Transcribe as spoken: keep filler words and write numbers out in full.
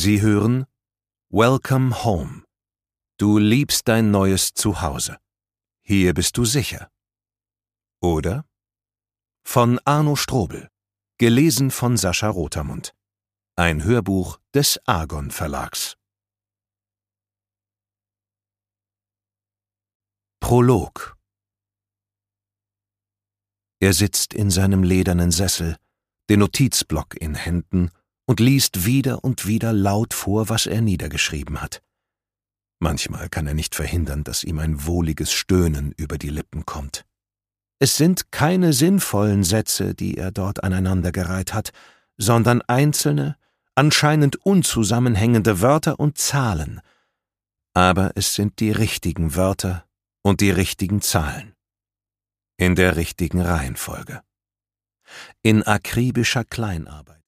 Sie hören Welcome Home. Du liebst dein neues Zuhause. Hier bist du sicher. Oder von Arno Strobel, gelesen von Sascha Rotermund. Ein Hörbuch des Argon Verlags. Prolog. Er sitzt in seinem ledernen Sessel, den Notizblock in Händen, und liest wieder und wieder laut vor, was er niedergeschrieben hat. Manchmal kann er nicht verhindern, dass ihm ein wohliges Stöhnen über die Lippen kommt. Es sind keine sinnvollen Sätze, die er dort aneinandergereiht hat, sondern einzelne, anscheinend unzusammenhängende Wörter und Zahlen. Aber es sind die richtigen Wörter und die richtigen Zahlen. In der richtigen Reihenfolge. In akribischer Kleinarbeit.